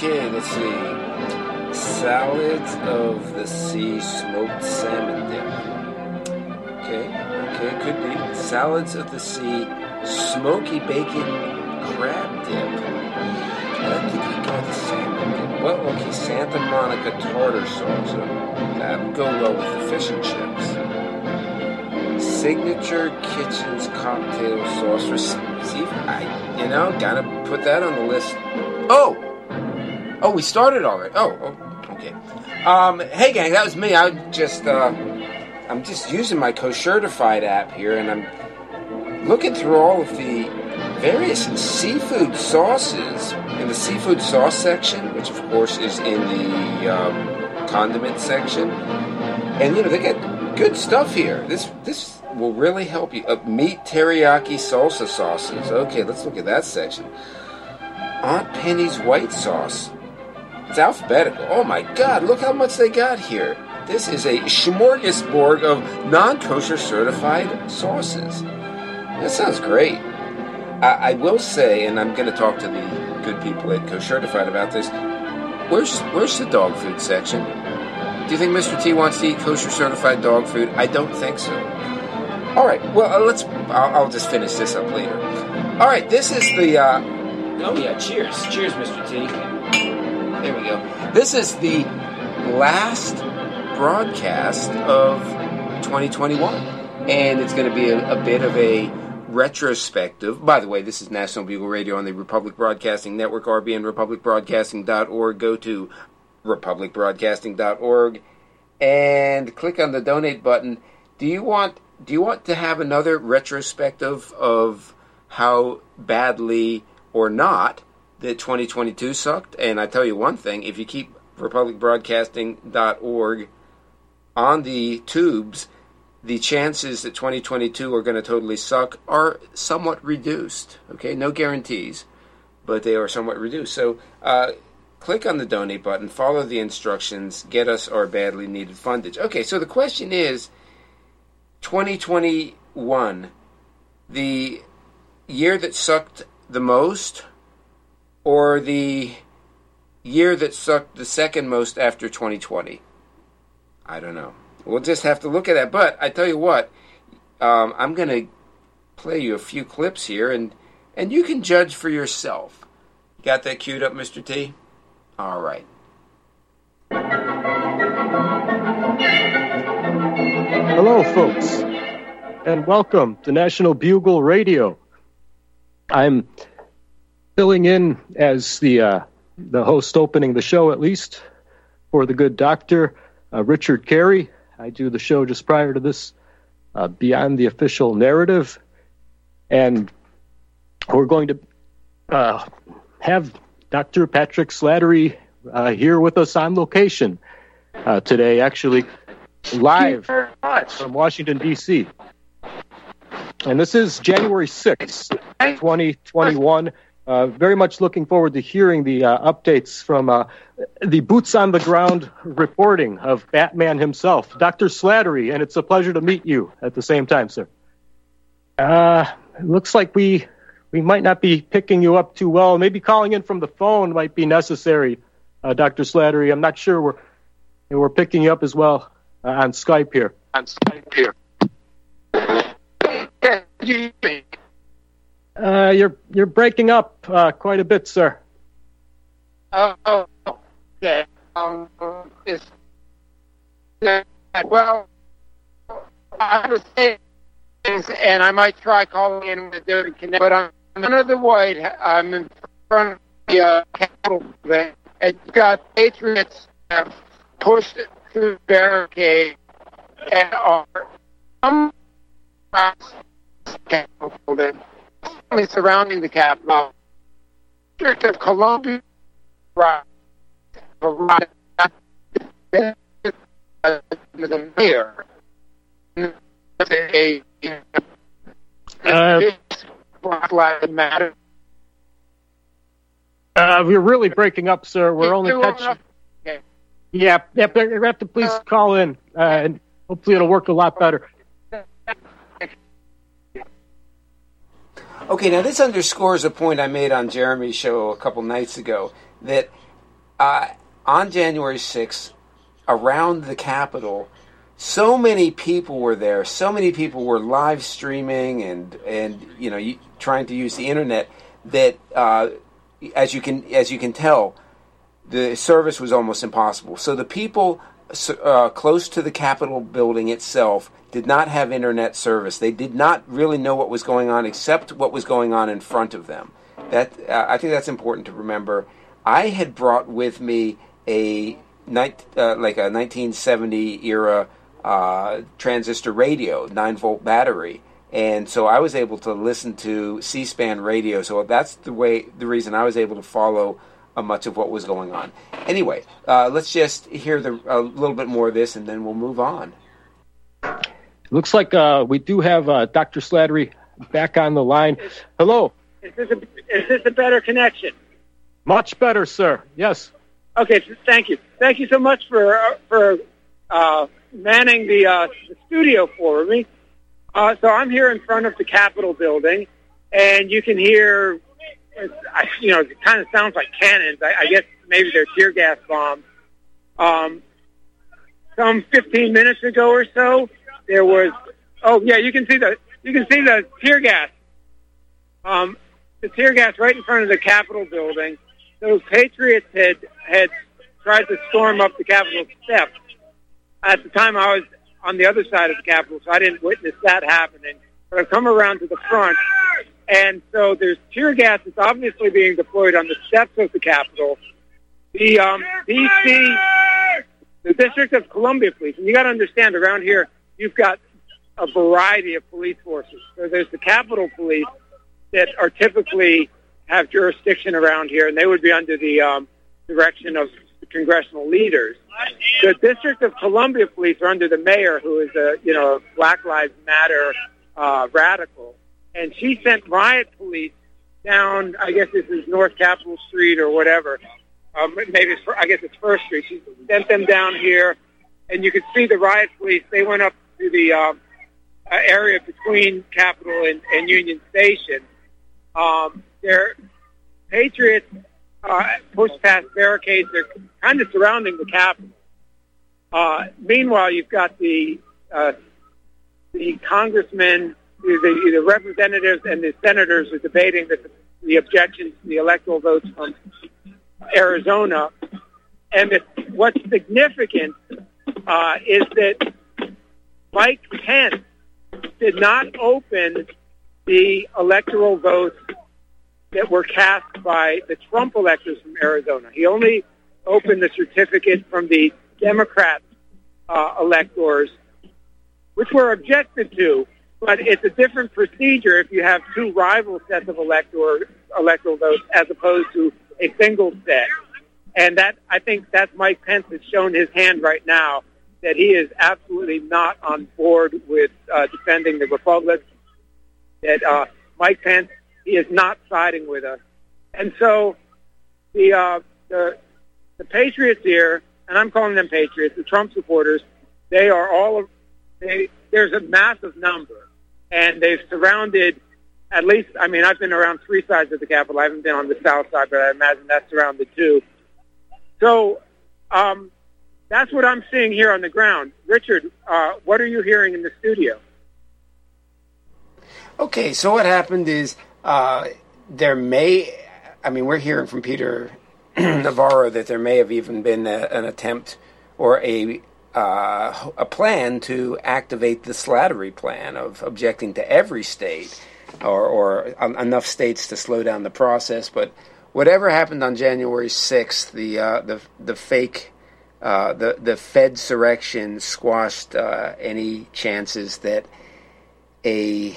Okay, let's see. Salads of the Sea smoked salmon dip. Okay, could be. Salads of the Sea smoky bacon crab dip. I think you got the salmon dip. Well, okay, Santa Monica tartar sauce. That would go well with the fish and chips. Signature Kitchen's cocktail sauce for seafood. Gotta put that on the list. Oh, we started already. Oh, okay. Hey gang, that was me. I'm just using my Koshertified app here, and I'm looking through all of the various seafood sauces in the seafood sauce section, which of course is in the condiment section. And they get good stuff here. This will really help you. Meat teriyaki salsa sauces. Okay, let's look at that section. Aunt Penny's white sauce. It's alphabetical. Oh my God, look how much they got here. This is a smorgasbord of non-kosher certified sauces. That sounds great. I will say, and I'm going to talk to the good people at Koshertified about this, where's the dog food section? Do you think Mr. T wants to eat kosher certified dog food? I don't think so. All right, well, I'll just finish this up later. All right, this is the, cheers. Cheers, Mr. T. There we go. This is the last broadcast of 2021, and it's going to be a bit of a retrospective. By the way, this is National Bugle Radio on the Republic Broadcasting Network, RBN, republicbroadcasting.org. Go to republicbroadcasting.org and click on the donate button. Do you want to have another retrospective of how badly or not that 2022 sucked? And I tell you one thing, if you keep republicbroadcasting.org on the tubes, the chances that 2022 are going to totally suck are somewhat reduced. Okay, no guarantees, but they are somewhat reduced. So click on the donate button, follow the instructions, get us our badly needed fundage. Okay, so the question is, 2021, the year that sucked the most, or the year that sucked the second most after 2020? I don't know. We'll just have to look at that. But I tell you what, I'm going to play you a few clips here, and you can judge for yourself. Got that queued up, Mr. T? All right. Hello, folks, and welcome to National Bugle Radio. I'm filling in as the host opening the show, at least, for the good doctor, Richard Carey. I do the show just prior to this, Beyond the Official Narrative, and we're going to have Dr. Patrick Slattery here with us on location today, actually live from Washington, D.C. And this is January 6th, 2021. Very much looking forward to hearing the updates from the boots-on-the-ground reporting of Batman himself, Dr. Slattery, and it's a pleasure to meet you at the same time, sir. It looks like we might not be picking you up too well. Maybe calling in from the phone might be necessary, Dr. Slattery. I'm not sure we're picking you up as well on Skype here. You're breaking up quite a bit, sir. Oh, okay. Well, I was saying things, and I might try calling in with a different connection, but I'm under the white. I'm in front of the Capitol building. It's got patriots have pushed through the barricade and are Capitol building, surrounding the Capitol. District of Columbia, the mayor. We're really breaking up, sir. We're only catching. Okay. Yeah. You have to please call in, and hopefully it'll work a lot better. Okay, now this underscores a point I made on Jeremy's show a couple nights ago, that on January 6th, around the Capitol, so many people were there. So many people were live streaming and trying to use the internet that, as you can tell, the service was almost impossible. So the people close to the Capitol building itself did not have internet service. They did not really know what was going on except what was going on in front of them. I think that's important to remember. I had brought with me a 1970 era transistor radio, 9-volt battery, and so I was able to listen to C-SPAN radio. So that's the reason I was able to follow much of what was going on. Anyway, let's just hear a little bit more of this, and then we'll move on. Looks like we do have Dr. Slattery back on the line. Hello. Is this a better connection? Much better, sir. Yes. Okay, thank you. Thank you so much for manning the studio for me. So I'm here in front of the Capitol building, and you can hear, it kind of sounds like cannons. I guess maybe they're tear gas bombs. Some 15 minutes ago or so, there was. Oh yeah, you can see the tear gas. The tear gas right in front of the Capitol building. Those patriots had tried to storm up the Capitol steps. At the time, I was on the other side of the Capitol, so I didn't witness that happening. But I've come around to the front, and so there's tear gas that's obviously being deployed on the steps of the Capitol. The D.C., the District of Columbia Police, and you got to understand, around here, you've got a variety of police forces. So there's the Capitol Police that are typically have jurisdiction around here, and they would be under the direction of the congressional leaders. The District of Columbia Police are under the mayor, who is a Black Lives Matter radical, and she sent riot police down. I guess this is North Capitol Street or whatever. Maybe it's First Street. She sent them down here, and you could see the riot police. They went up to the area between Capitol and Union Station. Their patriots pushed past barricades. They're kind of surrounding the Capitol. Meanwhile, you've got the congressmen, the representatives, and the senators are debating the objections to the electoral votes from Arizona. And what's significant is that Mike Pence did not open the electoral votes that were cast by the Trump electors from Arizona. He only opened the certificate from the Democrat electors, which were objected to, but it's a different procedure if you have two rival sets of electoral votes as opposed to a single set. And I think that's Mike Pence has shown his hand right now, that he is absolutely not on board with defending the Republic, that Mike Pence, he is not siding with us. And so the Patriots here, and I'm calling them Patriots, the Trump supporters, there's a massive number, and they've surrounded at least, I've been around three sides of the Capitol. I haven't been on the south side, but I imagine that's surrounded too. So that's what I'm seeing here on the ground. Richard, what are you hearing in the studio? Okay, so what happened is we're hearing from Peter Navarro that there may have even been an attempt or a plan to activate the Slattery plan of objecting to every state or enough states to slow down the process. But whatever happened on January 6th, the fake, the Fedsurrection squashed any chances that a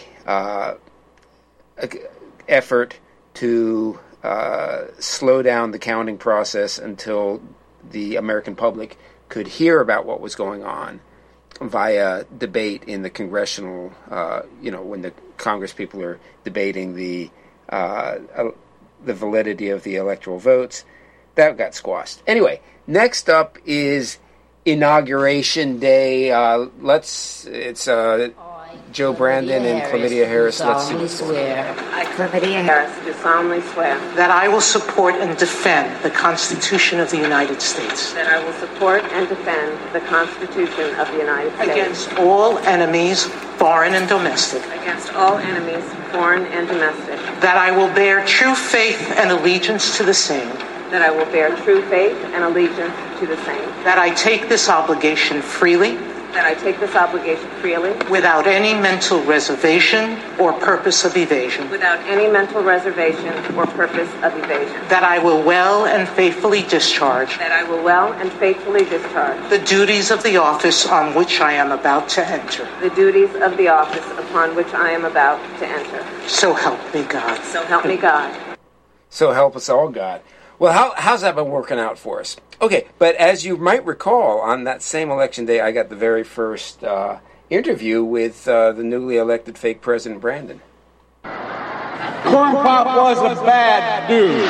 effort to slow down the counting process until the American public could hear about what was going on via debate in the congressional, when the Congress people are debating the validity of the electoral votes. That got squashed. Anyway, next up is Inauguration Day. It's Joe Brandon and Chlamydia Harris. Let's see. Swear. I, Chlamydia Harris, do solemnly swear that I will support and defend the Constitution of the United States. That I will support and defend the Constitution of the United States against all enemies, foreign and domestic. Against all enemies, foreign and domestic. That I will bear true faith and allegiance to the same. That I will bear true faith and allegiance to the same. That I take this obligation freely. That I take this obligation freely. Without any mental reservation or purpose of evasion. Without any mental reservation or purpose of evasion. That I will well and faithfully discharge. That I will well and faithfully discharge. The duties of the office on which I am about to enter. The duties of the office upon which I am about to enter. So help me God. So help me God. So help us all, God. Well, how's that been working out for us? Okay, but as you might recall, on that same election day, I got the very first interview with the newly elected fake President Brandon. Corn Pop was a bad dude.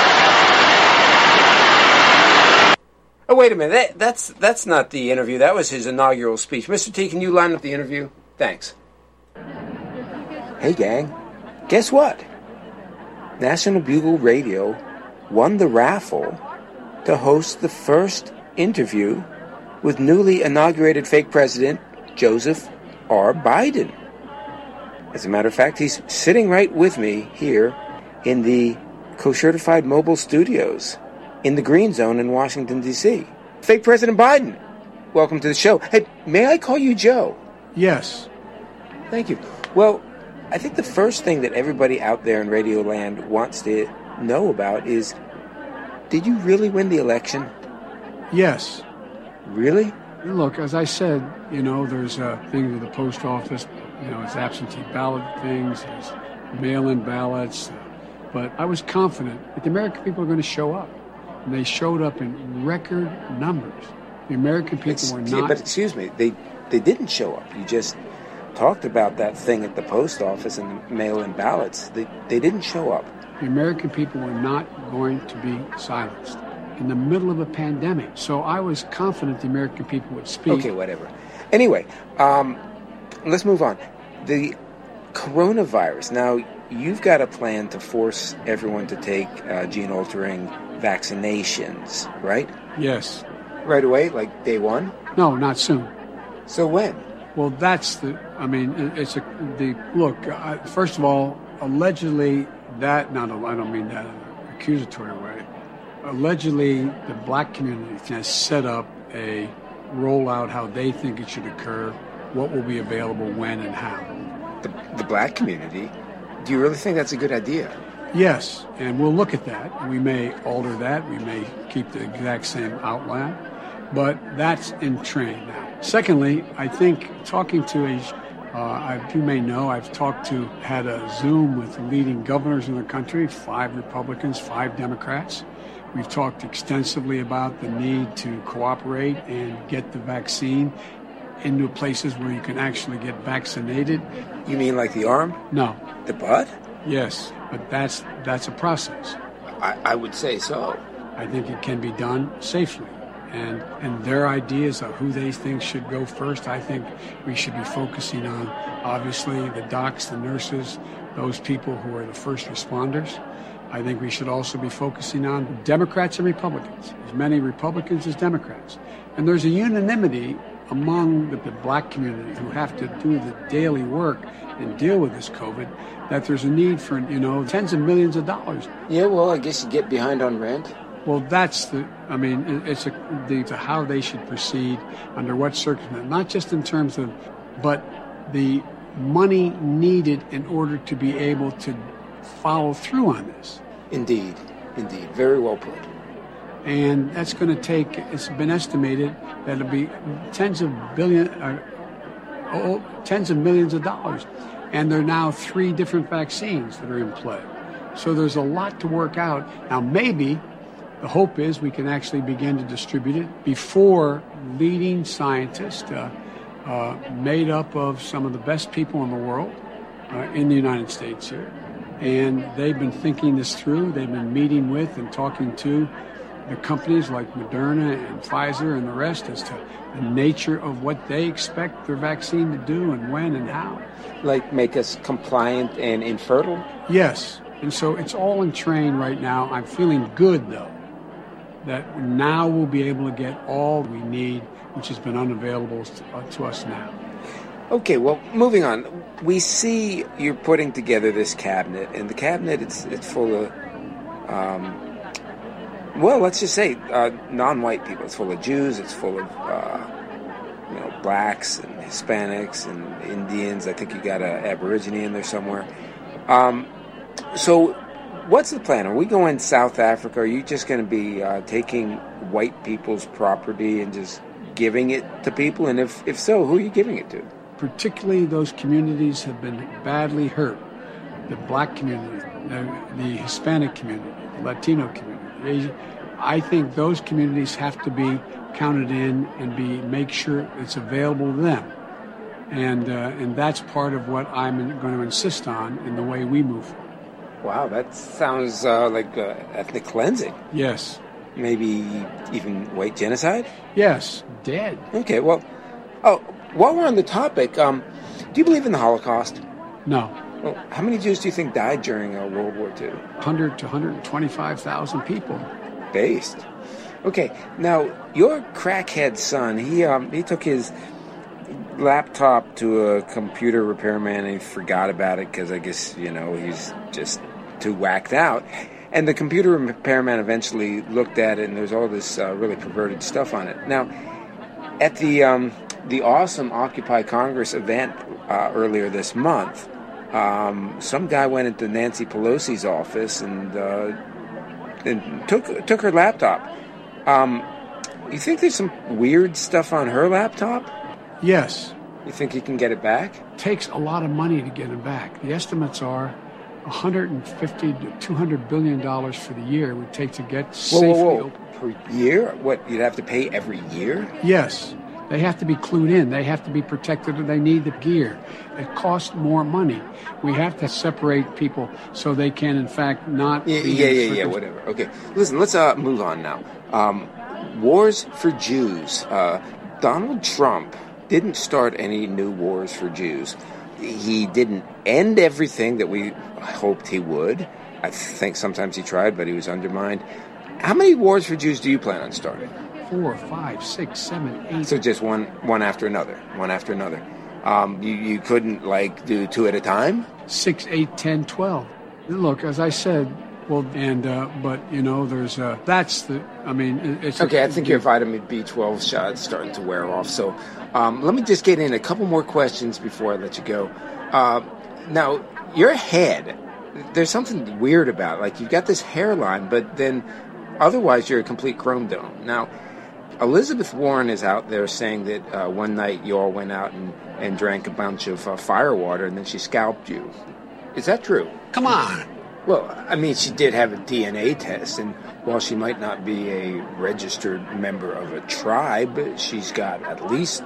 Oh, wait a minute. That's not the interview. That was his inaugural speech. Mr. T, can you line up the interview? Thanks. Hey, gang. Guess what? National Bugle Radio won the raffle to host the first interview with newly inaugurated fake president Joseph R. Biden. As a matter of fact, he's sitting right with me here in the Co-Certified Mobile Studios in the Green Zone in Washington, D.C. Fake President Biden, welcome to the show. Hey, may I call you Joe? Yes. Thank you. Well, I think the first thing that everybody out there in Radioland wants to know about is, did you really win the election? Yes. Really? Look, as I said, there's things with the post office, it's absentee ballot things, there's mail-in ballots, but I was confident that the American people are going to show up, and they showed up in record numbers. The American people were not... But excuse me, they didn't show up. You just talked about that thing at the post office and the mail-in ballots. They didn't show up. The American people were not going to be silenced in the middle of a pandemic. So I was confident the American people would speak. Okay, whatever. Anyway, let's move on. The coronavirus. Now, you've got a plan to force everyone to take gene-altering vaccinations, right? Yes. Right away, like day one? No, not soon. So when? Well, that's look, first of all, allegedly, I don't mean that in an accusatory way. Allegedly, the black community has set up a rollout how they think it should occur, what will be available, when, and how. The black community? Do you really think that's a good idea? Yes, and we'll look at that. We may alter that. We may keep the exact same outline, but that's in train now. Secondly, I think talking to you may know, had a Zoom with leading governors in the country, 5 Republicans, 5 Democrats. We've talked extensively about the need to cooperate and get the vaccine into places where you can actually get vaccinated. You mean like the arm? No. The butt? Yes, but that's a process. I would say so. I think it can be done safely. And their ideas of who they think should go first, I think we should be focusing on, obviously, the docs, the nurses, those people who are the first responders. I think we should also be focusing on Democrats and Republicans, as many Republicans as Democrats. And there's a unanimity among the black community who have to do the daily work and deal with this COVID, that there's a need for, tens of millions of dollars. Yeah, well, I guess you get behind on rent. Well, that's it's how they should proceed, under what circumstances, not just in terms of, but the money needed in order to be able to follow through on this. Indeed. Very well put. And that's going to take, it's been estimated that it'll be tens of millions of dollars. And there are now 3 different vaccines that are in play. So there's a lot to work out. Now, maybe the hope is we can actually begin to distribute it before leading scientists made up of some of the best people in the world in the United States here. And they've been thinking this through. They've been meeting with and talking to the companies like Moderna and Pfizer and the rest as to the nature of what they expect their vaccine to do and when and how. Like make us compliant and infertile? Yes. And so it's all in train right now. I'm feeling good, though, that now we'll be able to get all we need, which has been unavailable to us now. Okay, well, moving on. We see you're putting together this cabinet, and the cabinet, it's full of, well, let's just say non-white people. It's full of Jews, it's full of, blacks and Hispanics and Indians. I think you got an Aborigine in there somewhere. So what's the plan? Are we going South Africa? Are you just going to be taking white people's property and just giving it to people? And if so, who are you giving it to? Particularly those communities have been badly hurt. The black community, the Hispanic community, the Latino community. I think those communities have to be counted in and make sure it's available to them. And that's part of what I'm going to insist on in the way we move forward. Wow, that sounds like ethnic cleansing. Yes. Maybe even white genocide? Yes, dead. Okay, well, while we're on the topic, do you believe in the Holocaust? No. Well, how many Jews do you think died during World War II? 100 to 125,000 people. Based. Okay, now, your crackhead son, he took his laptop to a computer repairman and he forgot about it because I guess, he's just too whacked out. And the computer repairman eventually looked at it and there's all this really perverted stuff on it. Now, at the awesome Occupy Congress event earlier this month, some guy went into Nancy Pelosi's office and took her laptop. You think there's some weird stuff on her laptop? Yes. You think you can get it back? It takes a lot of money to get it back. The estimates are $150 to $200 billion for the year it would take to get safely open. Per year? What, you'd have to pay every year? Yes. They have to be clued in. They have to be protected, and they need the gear. It costs more money. We have to separate people so they can, in fact, not be... Yeah, whatever. Okay. Listen, let's move on now. Wars for Jews. Donald Trump didn't start any new wars for Jews. He didn't end everything that we hoped he would. I think sometimes he tried, but he was undermined. How many wars for Jews do you plan on starting? 4, 5, 6, 7, 8. So just one after another. You couldn't, do 2 at a time? 6, 8, 10, 12. Look, as I said, there's it's... Okay, I think your vitamin B12 shot is starting to wear off. So let me just get in a couple more questions before I let you go. Now, your head, there's something weird about it. Like, you've got this hairline, but then otherwise you're a complete chrome dome. Now, Elizabeth Warren is out there saying that one night you all went out and drank a bunch of firewater and then she scalped you. Is that true? Come on. Well, I mean, she did have a DNA test, and while she might not be a registered member of a tribe, she's got at least,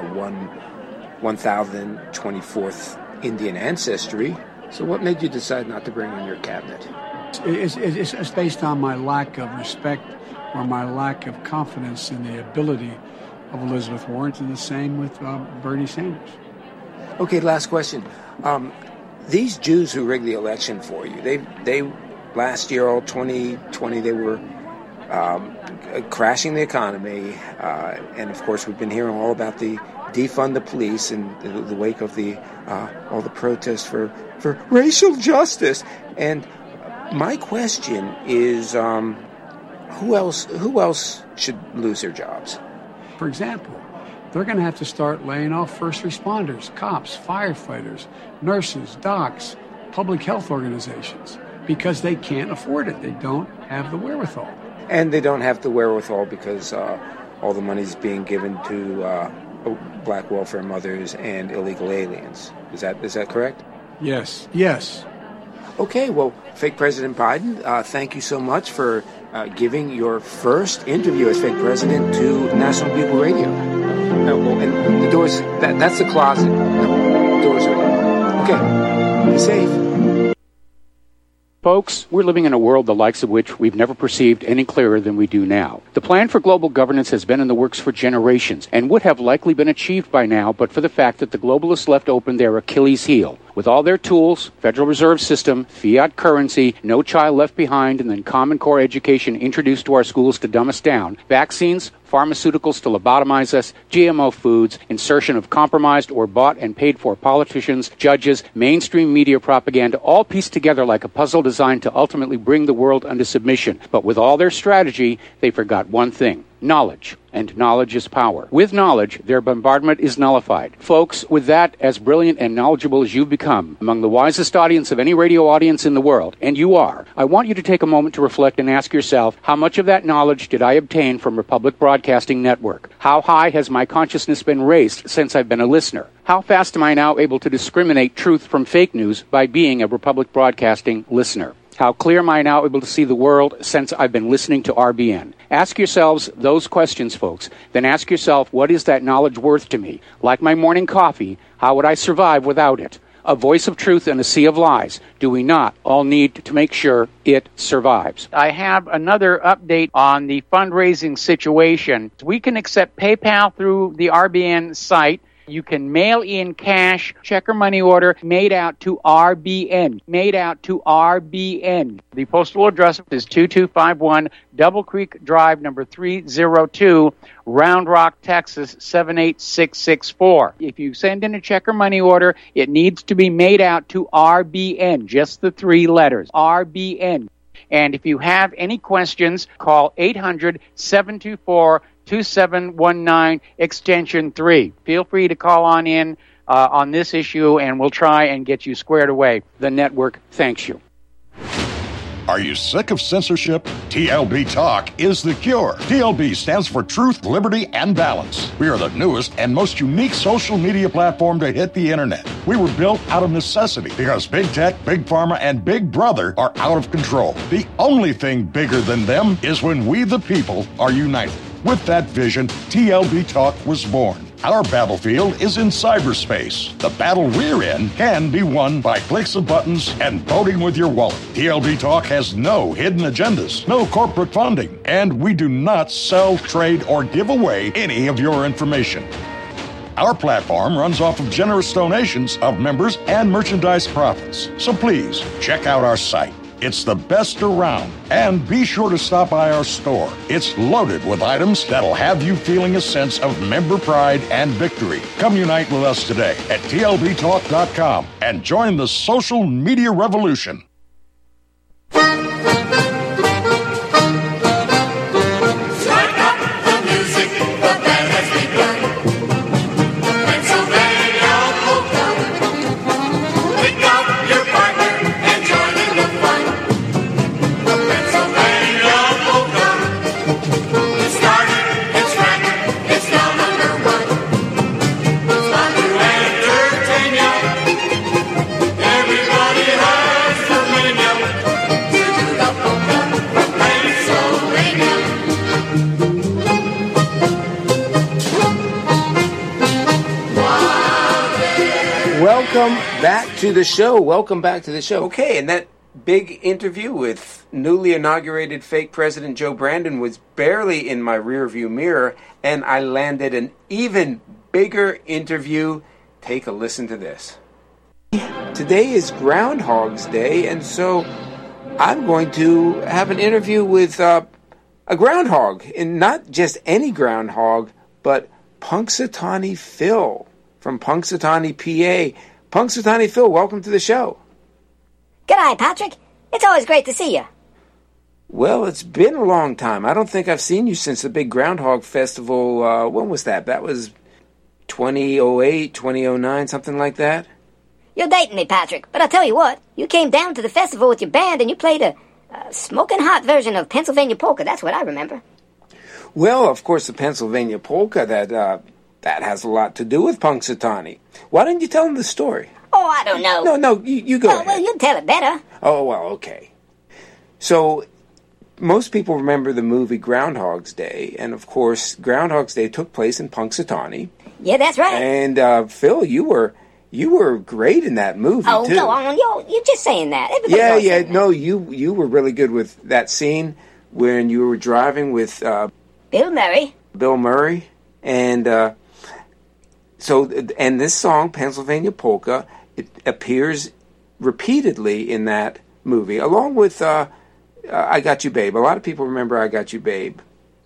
1,024th Indian ancestry. So what made you decide not to bring her in your cabinet? It's based on my lack of respect or my lack of confidence in the ability of Elizabeth Warren, and the same with Bernie Sanders. Okay, last question. These Jews who rigged the election for you, they last year, all 2020, they were crashing the economy. And, of course, we've been hearing all about the defund the police in the wake of all the protests for racial justice. And my question is, who else should lose their jobs? For example, they're going to have to start laying off first responders, cops, firefighters, nurses, docs, public health organizations, because they can't afford it. They don't have the wherewithal. And they don't have the wherewithal because all the money is being given to black welfare mothers and illegal aliens. Is that correct? Yes. Okay, well, fake President Biden, thank you so much for giving your first interview as fake president to National Bugle Radio. And the doors, that's the closet. The doors are open. Okay, be safe. Folks, we're living in a world the likes of which we've never perceived any clearer than we do now. The plan for global governance has been in the works for generations and would have likely been achieved by now but for the fact that the globalists left open their Achilles heel. With all their tools, Federal Reserve System, fiat currency, no child left behind, and then Common Core education introduced to our schools to dumb us down, vaccines, pharmaceuticals to lobotomize us, GMO foods, insertion of compromised or bought and paid for politicians, judges, mainstream media propaganda, all pieced together like a puzzle designed to ultimately bring the world under submission. But with all their strategy, they forgot one thing: knowledge. And knowledge is power. With knowledge, their bombardment is nullified. Folks, with that, as brilliant and knowledgeable as you've become, among the wisest audience of any radio audience in the world, and you are, I want you to take a moment to reflect and ask yourself, how much of that knowledge did I obtain from Republic Broadcasting Network? How high has my consciousness been raised since I've been a listener? How fast am I now able to discriminate truth from fake news by being a Republic Broadcasting listener? How clear am I now able to see the world since I've been listening to RBN? Ask yourselves those questions, folks. Then ask yourself, what is that knowledge worth to me? Like my morning coffee, how would I survive without it? A voice of truth in a sea of lies. Do we not all need to make sure it survives? I have another update on the fundraising situation. We can accept PayPal through the RBN site. You can mail in cash, check or money order, made out to RBN. Made out to RBN. The postal address is 2251 Double Creek Drive, number 302, Round Rock, Texas, 78664. If you send in a check or money order, it needs to be made out to RBN, just the 3 letters, RBN. And if you have any questions, call 800-724-2719, extension 3. Feel free to call on in on this issue, and we'll try and get you squared away. The network thanks you. Are you sick of censorship? TLB Talk is the cure. TLB stands for Truth, Liberty, and Balance. We are the newest and most unique social media platform to hit the internet. We were built out of necessity because big tech, big pharma, and big brother are out of control. The only thing bigger than them is when we, the people, are united. With that vision, TLB Talk was born. Our battlefield is in cyberspace. The battle we're in can be won by clicks of buttons and voting with your wallet. TLB Talk has no hidden agendas, no corporate funding, and we do not sell, trade, or give away any of your information. Our platform runs off of generous donations of members and merchandise profits. So please, check out our site. It's the best around. And be sure to stop by our store. It's loaded with items that'll have you feeling a sense of member pride and victory. Come unite with us today at tlbtalk.com and join the social media revolution. Welcome back to the show. Welcome back to the show. Okay, and that big interview with newly inaugurated fake President Joe Brandon was barely in my rearview mirror, and I landed an even bigger interview. Take a listen to this. Today is Groundhog's Day, and so I'm going to have an interview with a groundhog, and not just any groundhog, but Punxsutawney Phil from Punxsutawney, PA. Punxsutawney Phil, welcome to the show. G'day, Patrick. It's always great to see you. Well, it's been a long time. I don't think I've seen you since the big Groundhog Festival. When was that? That was 2008, 2009, something like that? You're dating me, Patrick, but I'll tell you what. You came down to the festival with your band and you played a smoking hot version of Pennsylvania Polka. That's what I remember. Well, of course, the Pennsylvania Polka, that has a lot to do with Punxsutawney. Why don't you tell him the story? Oh, I don't know. No, you go ahead. Well, you tell it better. Oh, well, okay. So, most people remember the movie Groundhog's Day, and of course, Groundhog's Day took place in Punxsutawney. Yeah, that's right. And, Phil, you were You were great in that movie, Oh, too. go on. You're just saying that. Everybody's always saying that. No, you were really good with that scene when you were driving with Bill Murray. Bill Murray, and and this song, Pennsylvania Polka, it appears repeatedly in that movie, along with I Got You, Babe. A lot of people remember I Got You, Babe,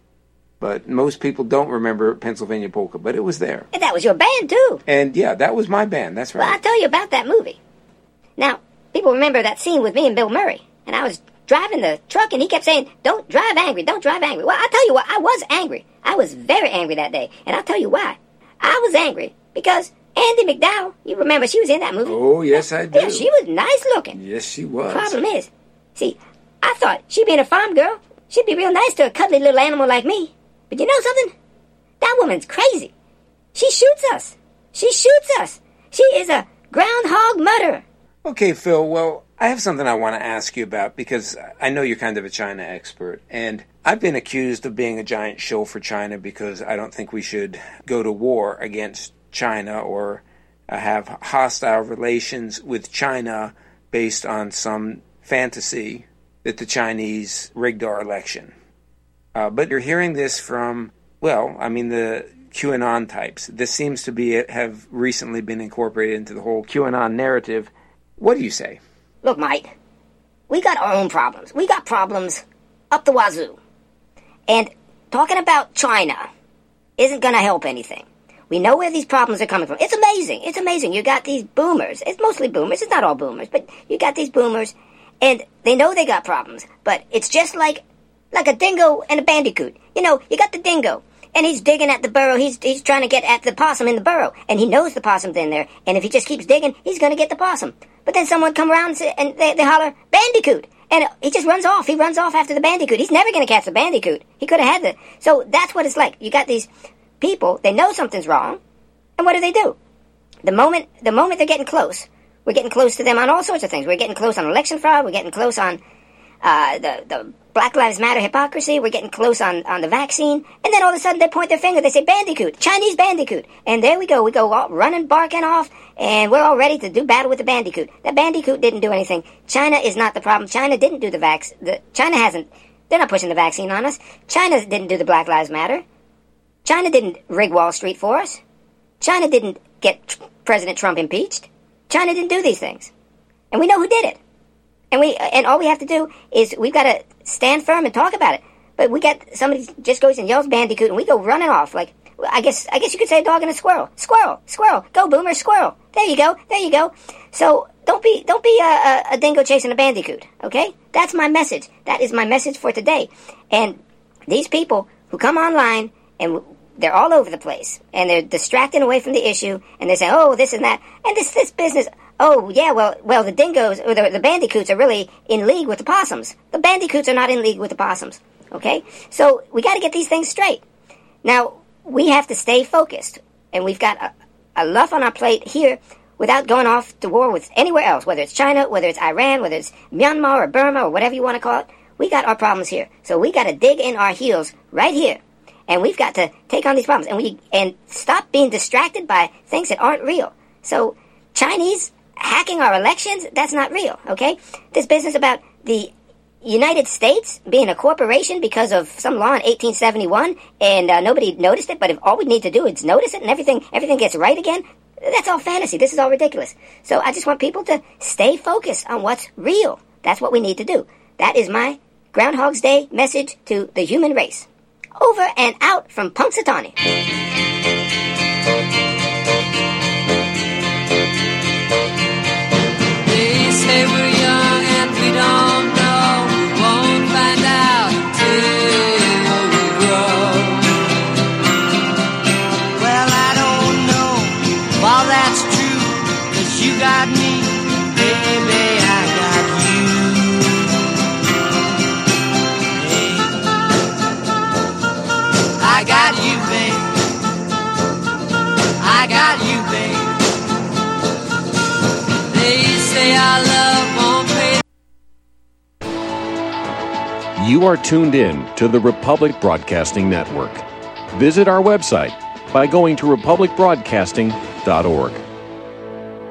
but most people don't remember Pennsylvania Polka, but it was there. And that was your band, too. And, yeah, that was my band. That's right. Well, I'll tell you about that movie. Now, people remember that scene with me and Bill Murray, and I was driving the truck, and he kept saying, don't drive angry, don't drive angry. Well, I'll tell you what, I was angry. I was very angry that day, and I'll tell you why. I was angry because Andie MacDowell, you remember, she was in that movie. Oh, yes, I do. Yeah, she was nice looking. Yes, she was. Problem is, see, I thought she being a farm girl, she'd be real nice to a cuddly little animal like me. But you know something? That woman's crazy. She shoots us. She shoots us. She is a groundhog murderer. Okay, Phil, well, I have something I want to ask you about because I know you're kind of a China expert, and I've been accused of being a giant shill for China because I don't think we should go to war against China or have hostile relations with China based on some fantasy that the Chinese rigged our election. But you're hearing this from, the QAnon types. This seems to have recently been incorporated into the whole QAnon narrative. What do you say? Look, Mike, we got our own problems. We got problems up the wazoo. And talking about China isn't going to help anything. We know where these problems are coming from. It's amazing. It's amazing. You got these boomers. It's mostly boomers. It's not all boomers, but you got these boomers, and they know they got problems. But it's just like a dingo and a bandicoot. You know, you got the dingo, and he's digging at the burrow. He's trying to get at the possum in the burrow, and he knows the possum's in there. And if he just keeps digging, he's going to get the possum. But then someone come around and they holler, bandicoot! And he just runs off. He runs off after the bandicoot. He's never going to catch the bandicoot. He could have had the... So that's what it's like. You got these people, they know something's wrong, and what do? The moment they're getting close, we're getting close to them on all sorts of things. We're getting close on election fraud. We're getting close on the Black Lives Matter hypocrisy. We're getting close on the vaccine. And then all of a sudden they point their finger. They say bandicoot, Chinese bandicoot. And there we go. We go all running, barking off, and we're all ready to do battle with the bandicoot. That bandicoot didn't do anything. China is not the problem. China didn't do the China hasn't... They're not pushing the vaccine on us. China didn't do the Black Lives Matter. China didn't rig Wall Street for us. China didn't get President Trump impeached. China didn't do these things. And we know who did it. And all we have to do is we've got to stand firm and talk about it. But we got somebody just goes and yells bandicoot, and we go running off like, I guess you could say a dog and a squirrel. Squirrel. Go, boomer, squirrel. There you go. So don't be a dingo chasing a bandicoot, okay? That's my message. That is my message for today. And these people who come online and they're all over the place, and they're distracting away from the issue, and they say, oh, this and that, and this business, oh, yeah, well, the dingoes, or the bandicoots are really in league with the possums. The bandicoots are not in league with the possums, okay? So we got to get these things straight. Now, we have to stay focused, and we've got a lot on our plate here without going off to war with anywhere else, whether it's China, whether it's Iran, whether it's Myanmar or Burma or whatever you want to call it. We got our problems here. So we got to dig in our heels right here. And we've got to take on these problems and stop being distracted by things that aren't real. So Chinese hacking our elections, that's not real, okay? This business about the United States being a corporation because of some law in 1871 and nobody noticed it, but if all we need to do is notice it and everything gets right again, that's all fantasy. This is all ridiculous. So I just want people to stay focused on what's real. That's what we need to do. That is my Groundhog's Day message to the human race. Over and out from Punxsutawney. They say we're young and we don't know. Won't find out till we grow. Well, I don't know if all that's true, 'cause you got me, baby, I got you. I got you, babe. I got you, babe. They say our love won't pay. You are tuned in to the Republic Broadcasting Network. Visit our website by going to republicbroadcasting.org.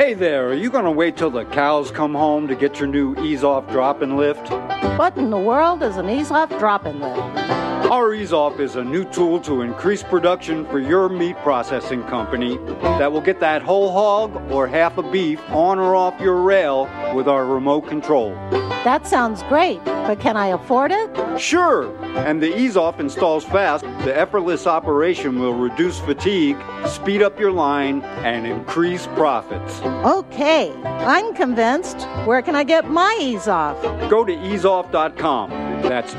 Hey there, are you going to wait till the cows come home to get your new ease-off drop-in lift? What in the world is an ease-off drop-in lift? Our ease-off is a new tool to increase production for your meat processing company that will get that whole hog or half a beef on or off your rail with our remote control. That sounds great, but can I afford it? Sure, and the ease-off installs fast. The effortless operation will reduce fatigue, speed up your line, and increase profits. Okay, I'm convinced. Where can I get my ease-off? Go to easeoff.com. That's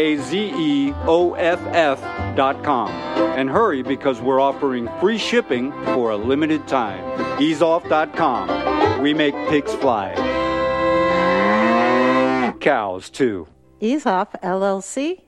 EAZEOFF.com. And hurry because we're offering free shipping for a limited time. Easeoff.com. We make pigs fly. Cows, too. EaseOff, LLC,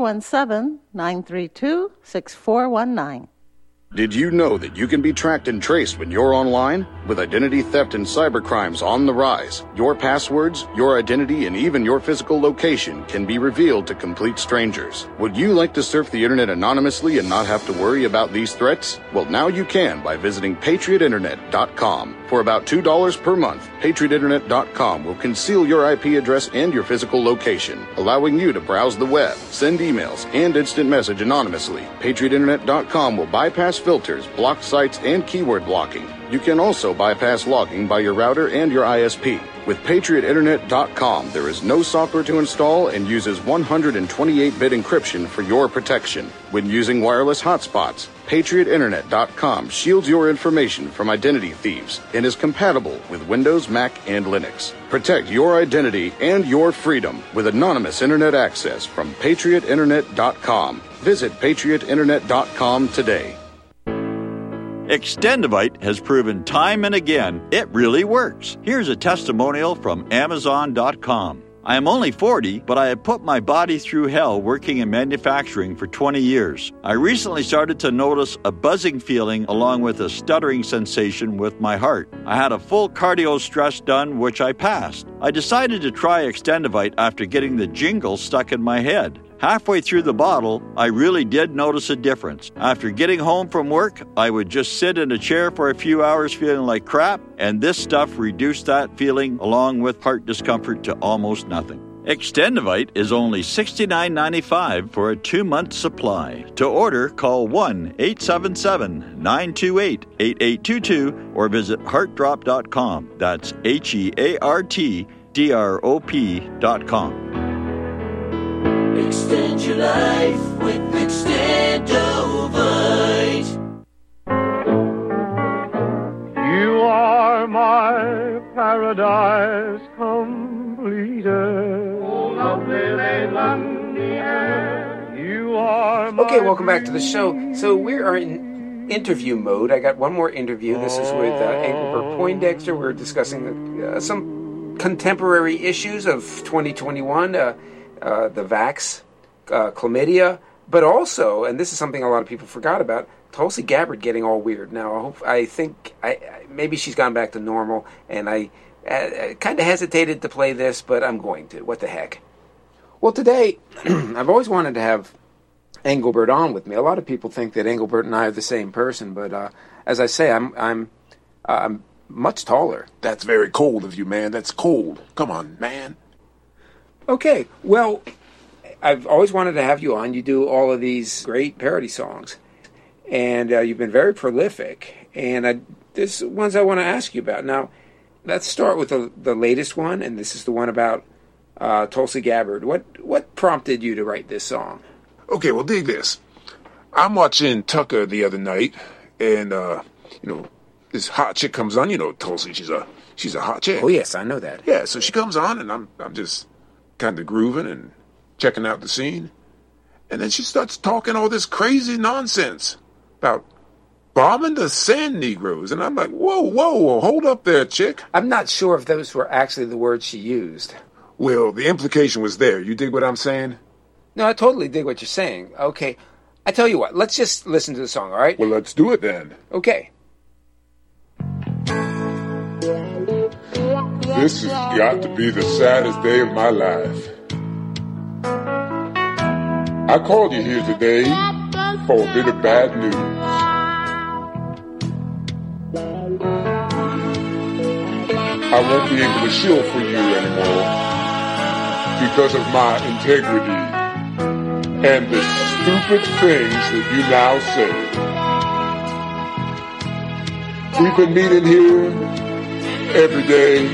417-932-6419. Did you know that you can be tracked and traced when you're online? With identity theft and cybercrimes on the rise, your passwords, your identity, and even your physical location can be revealed to complete strangers. Would you like to surf the internet anonymously and not have to worry about these threats? Well, now you can by visiting patriotinternet.com. For about $2 per month, patriotinternet.com will conceal your IP address and your physical location, allowing you to browse the web, send emails, and instant message anonymously. patriotinternet.com will bypass filters, block sites, and keyword blocking. You can also bypass logging by your router and your ISP. With PatriotInternet.com, there is no software to install and uses 128-bit encryption for your protection. When using wireless hotspots, PatriotInternet.com shields your information from identity thieves and is compatible with Windows, Mac, and Linux. Protect your identity and your freedom with anonymous internet access from PatriotInternet.com. Visit PatriotInternet.com today. Extendivite has proven time and again it really works. Here's a testimonial from Amazon.com. I am only 40, but I have put my body through hell working in manufacturing for 20 years. I recently started to notice a buzzing feeling along with a stuttering sensation with my heart. I had a full cardio stress done, which I passed. I decided to try Extendivite after getting the jingle stuck in my head. Halfway through the bottle, I really did notice a difference. After getting home from work, I would just sit in a chair for a few hours feeling like crap, and this stuff reduced that feeling along with heart discomfort to almost nothing. Extendivite is only $69.95 for a 2-month supply. To order, call 1-877-928-8822 or visit heartdrop.com. That's HEARTDROP.com. Extend your life with Extendovite. You are my paradise completed. Oh, lovely Leylandia. You are my... Okay, welcome back to the show. So we are in interview mode. I got one more interview. This is with Engelbert Poindexter. We're discussing some contemporary issues of 2021. The vax, chlamydia, but also, and this is something a lot of people forgot about, Tulsi Gabbard getting all weird. Now, I think maybe she's gone back to normal, and I kind of hesitated to play this, but I'm going to. What the heck? Well, today, I've always wanted to have Engelbert on with me. A lot of people think that Engelbert and I are the same person, but as I say, I'm much taller. That's very cold of you, man. That's cold. Come on, man. Okay, well, I've always wanted to have you on. You do all of these great parody songs, and you've been very prolific, and there's ones I want to ask you about. Now, let's start with the latest one, and this is the one about Tulsi Gabbard. What prompted you to write this song? Okay, well, dig this. I'm watching Tucker the other night, and, this hot chick comes on. You know, Tulsi, she's a hot chick. Oh, yes, I know that. Yeah, so she comes on, and I'm just kind of grooving and checking out the scene. And then she starts talking all this crazy nonsense about bombing the Sand Negroes. And I'm like, whoa, hold up there, chick. I'm not sure if those were actually the words she used. Well, the implication was there. You dig what I'm saying? No, I totally dig what you're saying. Okay, I tell you what, let's just listen to the song, all right? Well, let's do it then. Okay. This has got to be the saddest day of my life. I called you here today for a bit of bad news. I won't be able to shill for you anymore because of my integrity and the stupid things that you now say. We've been meeting here every day,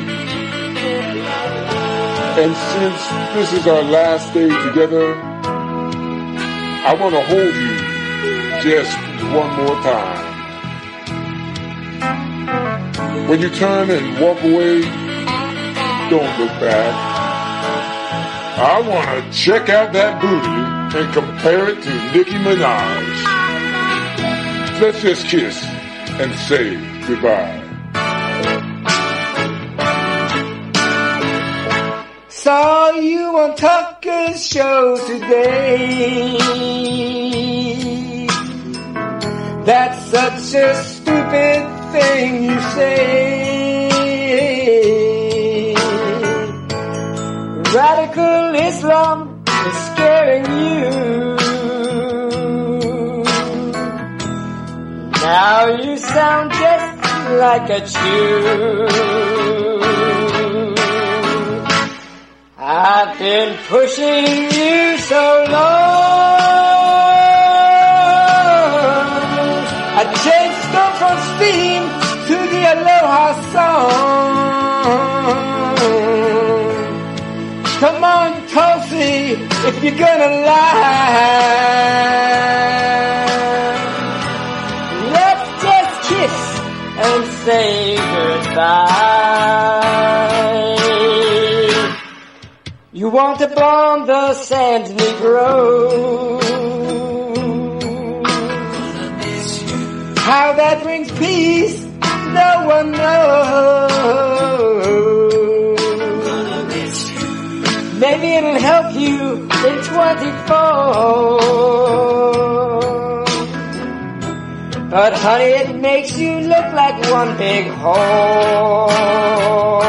and since this is our last day together, I want to hold you just one more time. When you turn and walk away, don't look back. I want to check out that booty and compare it to Nicki Minaj. Let's just kiss and say goodbye. Saw you on Tucker's show today. That's such a stupid thing you say. Radical Islam is scaring you. Now you sound just like a Jew. I've been pushing you so long. I changed stuff from steam to the Aloha song. Come on, Tulsi, if you're gonna lie. Let's just kiss and say goodbye. You want to bomb the Sand Negro. How that brings peace, no one knows. Maybe it'll help you in 24. But honey, it makes you look like one big whore.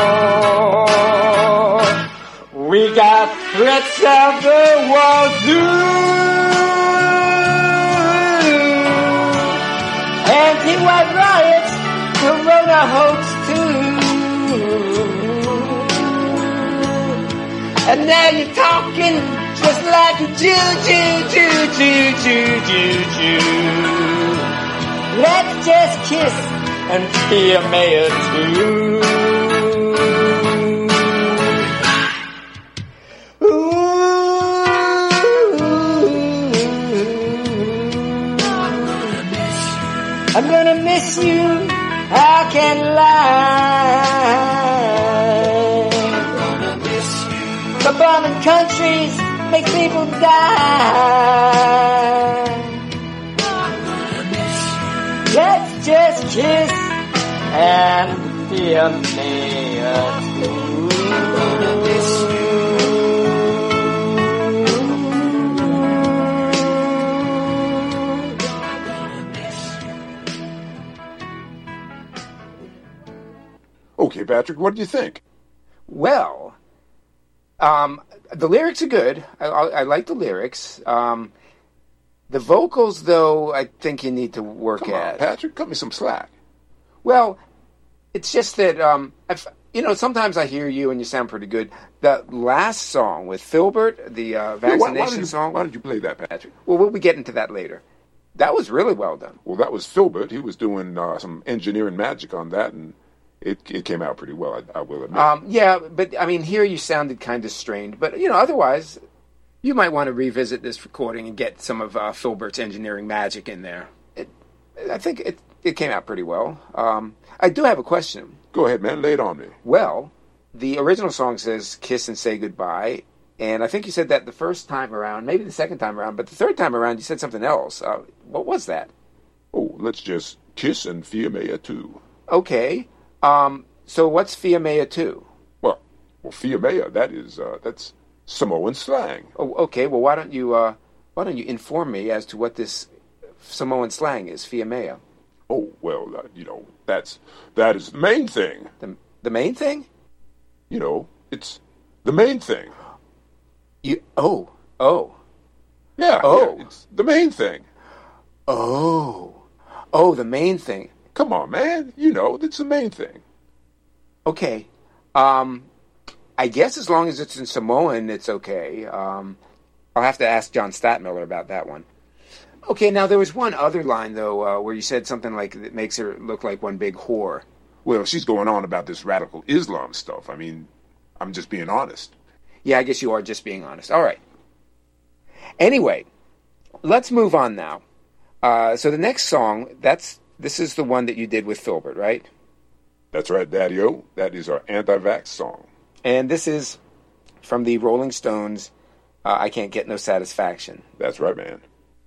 We got threats of the wazoo, anti-white riots, corona hoax too. And now you're talking just like a Jew. Let's just kiss and be a mayor too. I'm gonna miss you, I can't lie. But bombing countries make people die. Let's just kiss and be a mayor too. Okay, Patrick, what do you think? Well, the lyrics are good. I like the lyrics. The vocals, though, I think you need to work Come on, at. Patrick, cut me some slack. Well, it's just that, sometimes I hear you and you sound pretty good. The last song with Filbert, the vaccination song. Why did you play that, Patrick? Well, we'll be getting to that later. That was really well done. Well, that was Filbert. He was doing some engineering magic on that, and it came out pretty well, I will admit. Yeah, but, here you sounded kind of strained. But, otherwise, you might want to revisit this recording and get some of Filbert's engineering magic in there. I think it came out pretty well. I do have a question. Go ahead, man. Lay it on me. Well, the original song says kiss and say goodbye. And I think you said that the first time around, maybe the second time around, but the third time around you said something else. What was that? Oh, let's just kiss and Fia Mea too. Okay. So what's Fia Mea too? Well, Fia Mea, that's Samoan slang. Oh, okay. Well, why don't you inform me as to what this Samoan slang is, Fia Mea? Oh, well, that is the main thing. The main thing? It's the main thing. Yeah, it's the main thing. The main thing. Come on, man. It's the main thing. Okay. I guess as long as it's in Samoan, it's okay. I'll have to ask John Statmiller about that one. Okay, now there was one other line, though, where you said something like that makes her look like one big whore. Well, she's going on about this radical Islam stuff. I mean, I'm just being honest. Yeah, I guess you are just being honest. All right. Anyway, let's move on now. So the next song, this is the one that you did with Filbert, right? That's right, Daddy-O. That is our anti-vax song. And this is from the Rolling Stones, I Can't Get No Satisfaction. That's right, man.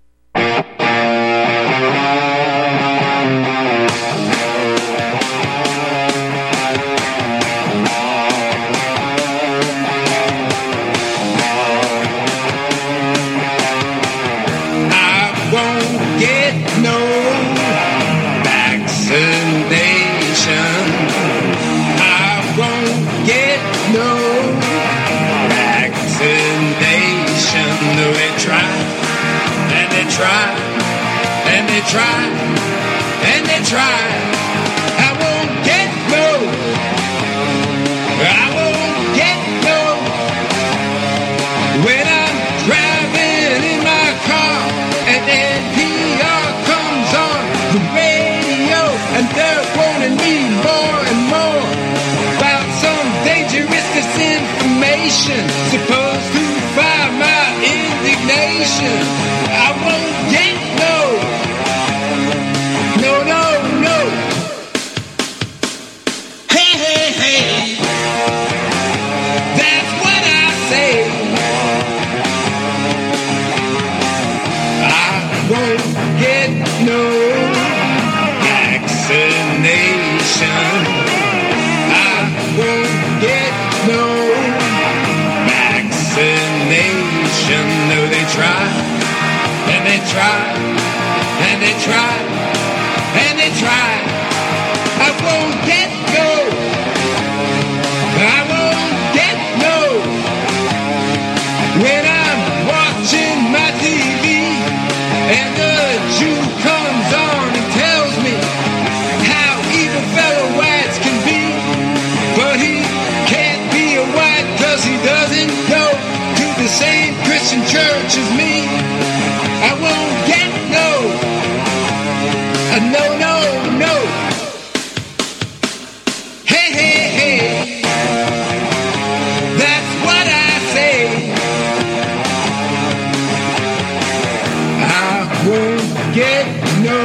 Try, I won't get no. I won't get no. When I'm driving in my car and NPR comes on the radio and they're warning me more and more about some dangerous disinformation supposed to fire my indignation. I won't get no. No, no. Church is me. I won't get no. No, no, no. Hey, hey, hey. That's what I say. I won't get no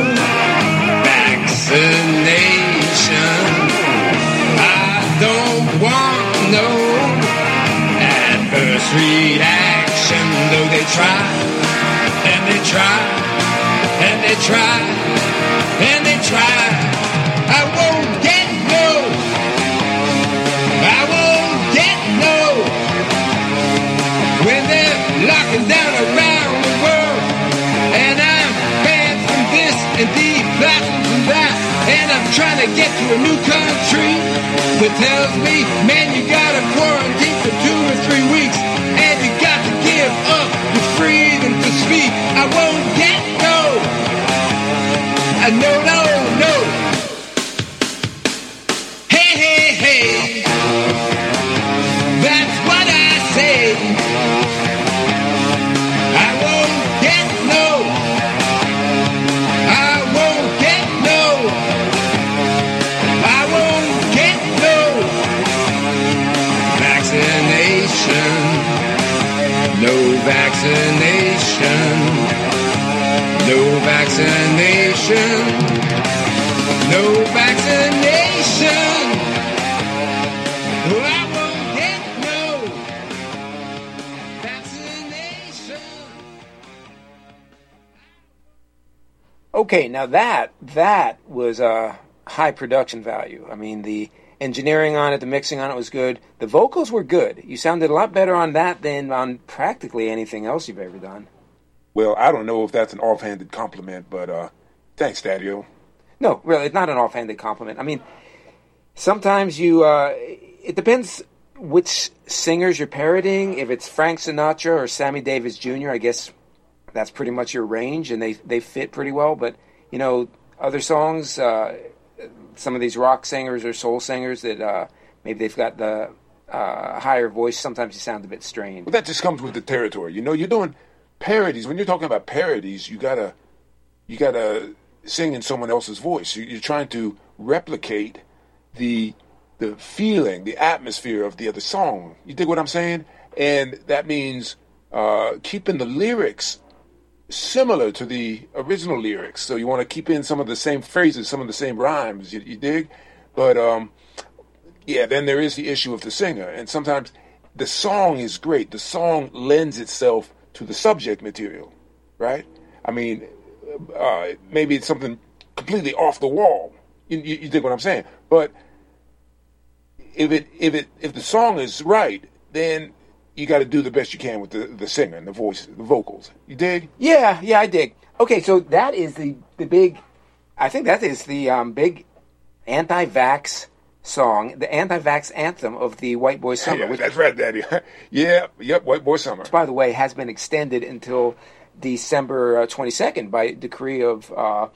vaccination. I don't want no adverse reaction. Though they try, and they try, and they try, and they try, I won't get no. I won't get no. When they're locking down around the world, and I'm banned from this and deplatformed from that, and I'm trying to get to a new country that tells me, man, you gotta quarantine for 2 or 3 weeks. And you got to give up your freedom to speak. I won't get no. No, no, no. Hey, hey, hey. That's what I say. I won't get no. I won't get no. I won't get no vaccination. No vaccination, no vaccination, no vaccination. I won't get no vaccination. Okay, now that was a high production value. I mean, the engineering on it, the mixing on it was good. The vocals were good. You sounded a lot better on that than on practically anything else you've ever done. Well, I don't know if that's an offhanded compliment, but thanks, Daddy-O. No, really, it's not an offhanded compliment. I mean, sometimes it depends which singers you're parodying. If it's Frank Sinatra or Sammy Davis Jr., I guess that's pretty much your range, and they fit pretty well. But, you know, other songs, some of these rock singers or soul singers that maybe they've got the higher voice. Sometimes you sound a bit strained. Well, that just comes with the territory. You know, you're doing parodies. When you're talking about parodies, you gotta sing in someone else's voice. You're trying to replicate the feeling, the atmosphere of the other song. You dig what I'm saying? And that means keeping the lyrics similar to the original lyrics. So you want to keep in some of the same phrases, some of the same rhymes. You dig? But then there is the issue of the singer. And sometimes the song is great. The song lends itself to the subject material, right? I mean, maybe it's something completely off the wall. You dig what I'm saying? But if the song is right, then you got to do the best you can with the singer and the voice, the vocals. You dig? Yeah, I dig. Okay, so that is the big. I think that is the big anti-vax song, the anti-vax anthem of the White Boy Summer. Yeah, that's right, Daddy. Yep, White Boy Summer. Which, by the way, has been extended until December 22nd by decree of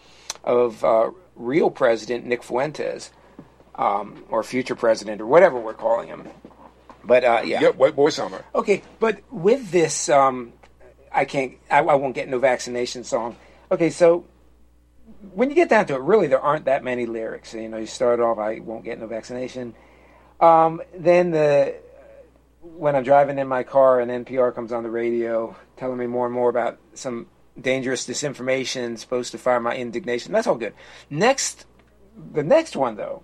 real President Nick Fuentes, or future president, or whatever we're calling him. But yeah. Yep, White Boy Summer. Okay, but with this, I won't get no vaccination song. Okay, so when you get down to it, really there aren't that many lyrics. You know, you start off, I won't get no vaccination. Then when I'm driving in my car and NPR comes on the radio telling me more and more about some dangerous disinformation supposed to fire my indignation. That's all good. The next one, though,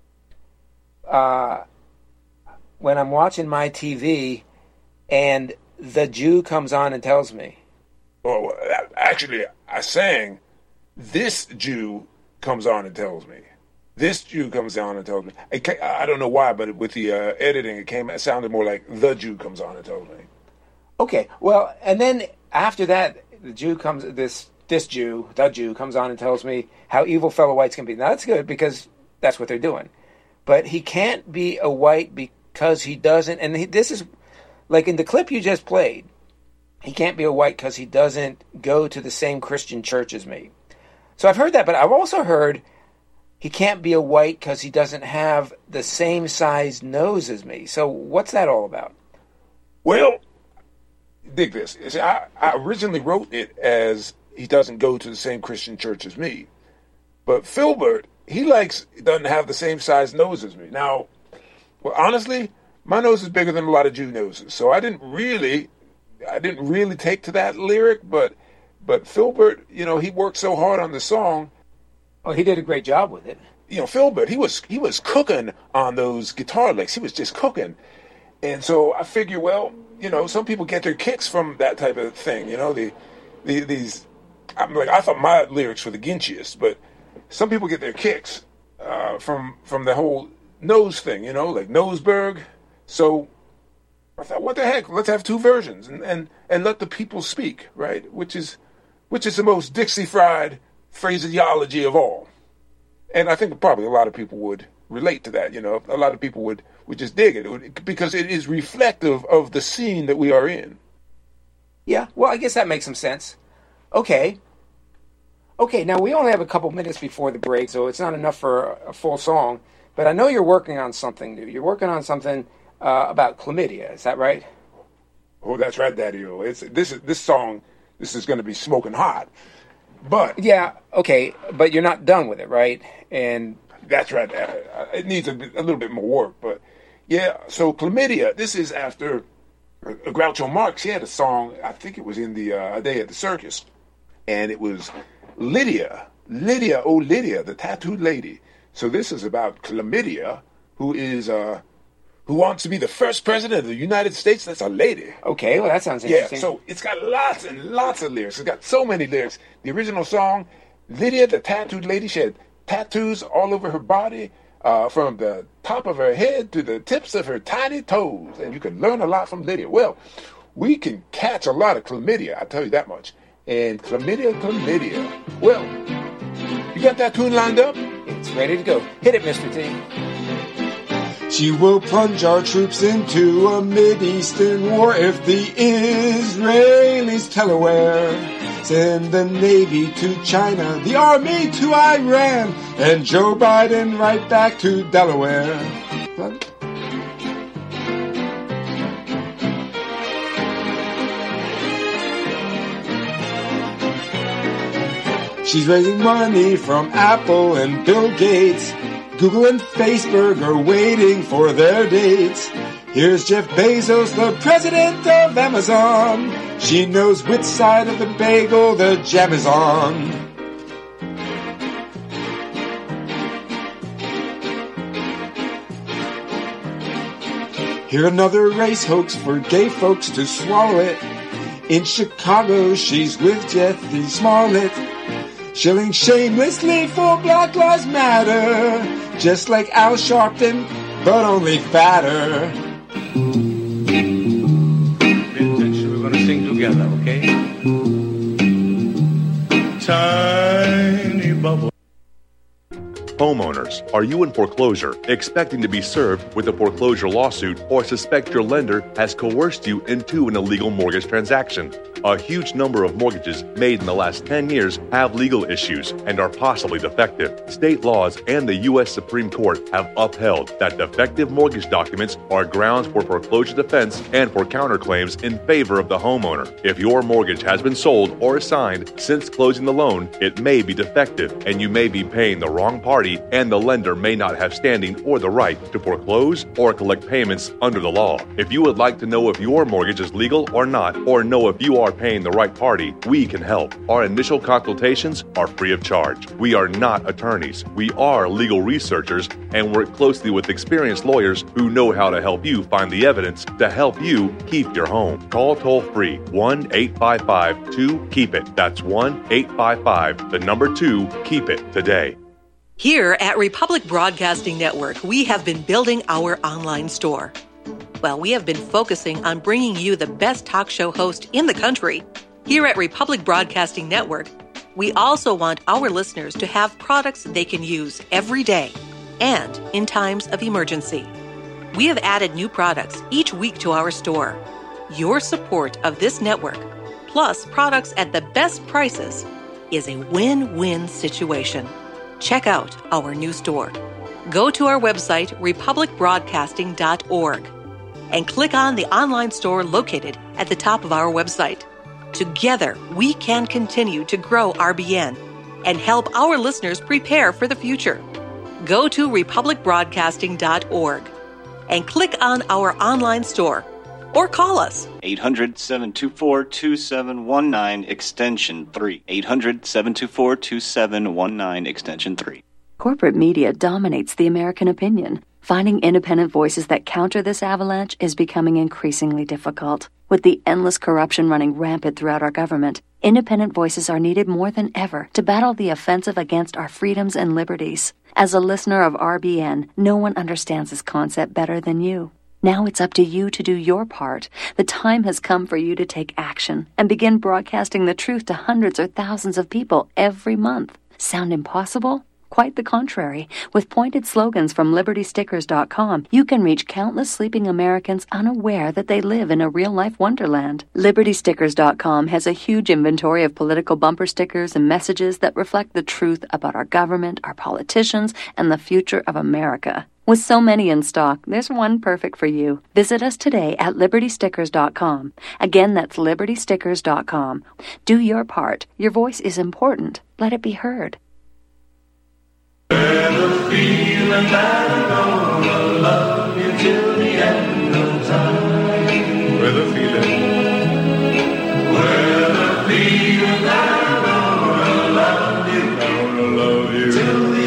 when I'm watching my TV and the Jew comes on and tells me. Oh, actually, I sang, this Jew comes on and tells me. This Jew comes on and tells me. I don't know why, but with the editing, it sounded more like the Jew comes on and tells me. Okay, well, and then after that, the Jew comes on and tells me how evil fellow whites can be. Now, that's good because that's what they're doing. But he can't be a white because he doesn't, and this is, like in the clip you just played, he can't be a white because he doesn't go to the same Christian church as me. So I've heard that, but I've also heard he can't be a white because he doesn't have the same size nose as me. So what's that all about? Well, dig this. See, I originally wrote it as he doesn't go to the same Christian church as me. But Filbert, he doesn't have the same size nose as me. Now, well, honestly, my nose is bigger than a lot of Jew noses. So I didn't really take to that lyric, but Filbert, you know, he worked so hard on the song. Oh, he did a great job with it. You know, Filbert, he was cooking on those guitar licks. He was just cooking. And so I figure, well, you know, some people get their kicks from that type of thing. You know, these. I thought my lyrics were the ginchiest, but some people get their kicks from the whole nose thing. You know, like Noseberg. So I thought, what the heck? Let's have two versions and let the people speak, right? Which is the most Dixie fried phraseology of all. And I think probably a lot of people would relate to that. You know, a lot of people would just dig it because it is reflective of the scene that we are in. Yeah, well, I guess that makes some sense. Okay, now we only have a couple minutes before the break, so it's not enough for a full song. But I know you're working on something new. You're working on something about chlamydia. Is that right? Oh, that's right, Daddy-O. This song is going to be smoking hot. But yeah, okay, but you're not done with it, right? And that's right. It needs a little bit more work, but yeah. So chlamydia. This is after Groucho Marx. He had a song. I think it was in the A Day at the Circus, and it was Lydia, oh Lydia, the tattooed lady. So this is about chlamydia, who wants to be the first president of the United States. That's a lady. Okay, well, that sounds interesting. Yeah, so it's got lots and lots of lyrics. It's got so many lyrics. The original song, Lydia, the tattooed lady, she had tattoos all over her body, from the top of her head to the tips of her tiny toes. And you can learn a lot from Lydia. Well, we can catch a lot of chlamydia, I tell you that much. And chlamydia. Well, you got that tune lined up? It's ready to go. Hit it, Mr. T. She will plunge our troops into a Mideastern war if the Israelis tell her where. Send the Navy to China, the Army to Iran, and Joe Biden right back to Delaware. She's raising money from Apple and Bill Gates. Google and Facebook are waiting for their dates. Here's Jeff Bezos, the president of Amazon. She knows which side of the bagel the jam is on. Hear another race hoax for gay folks to swallow it. In Chicago, she's with Jeffrey Smollett. Shilling shamelessly for Black Lives Matter. Just like Al Sharpton, but only fatter. We're going to sing together, okay? Tiny bubble. Homeowners, are you in foreclosure, expecting to be served with a foreclosure lawsuit, or suspect your lender has coerced you into an illegal mortgage transaction? A huge number of mortgages made in the last 10 years have legal issues and are possibly defective. State laws and the U.S. Supreme Court have upheld that defective mortgage documents are grounds for foreclosure defense and for counterclaims in favor of the homeowner. If your mortgage has been sold or assigned since closing the loan, it may be defective and you may be paying the wrong party, and the lender may not have standing or the right to foreclose or collect payments under the law. If you would like to know if your mortgage is legal or not, or know if you are paying the right party, we can help. Our initial consultations are free of charge. We are not attorneys. We are legal researchers and work closely with experienced lawyers who know how to help you find the evidence to help you keep your home. Call toll-free 1-855-2-KEEP-IT. That's 1-855-2-KEEP-IT today. Here at Republic Broadcasting Network, we have been building our online store. Well, we have been focusing on bringing you the best talk show host in the country. Here at Republic Broadcasting Network, we also want our listeners to have products they can use every day and in times of emergency. We have added new products each week to our store. Your support of this network, plus products at the best prices, is a win-win situation. Check out our new store. Go to our website, republicbroadcasting.org, and click on the online store located at the top of our website. Together, we can continue to grow RBN and help our listeners prepare for the future. Go to republicbroadcasting.org and click on our online store or call us. 800-724-2719, extension 3. 800-724-2719, extension 3. Corporate media dominates the American opinion. Finding independent voices that counter this avalanche is becoming increasingly difficult. With the endless corruption running rampant throughout our government, independent voices are needed more than ever to battle the offensive against our freedoms and liberties. As a listener of RBN, no one understands this concept better than you. Now it's up to you to do your part. The time has come for you to take action and begin broadcasting the truth to hundreds or thousands of people every month. Sound impossible? Quite the contrary. With pointed slogans from LibertyStickers.com, you can reach countless sleeping Americans unaware that they live in a real-life wonderland. LibertyStickers.com has a huge inventory of political bumper stickers and messages that reflect the truth about our government, our politicians, and the future of America. With so many in stock, there's one perfect for you. Visit us today at LibertyStickers.com. Again, that's LibertyStickers.com. Do your part. Your voice is important. Let it be heard. The feeling that I'm gonna love you till the end of time. With the feeling that I'm gonna love you till the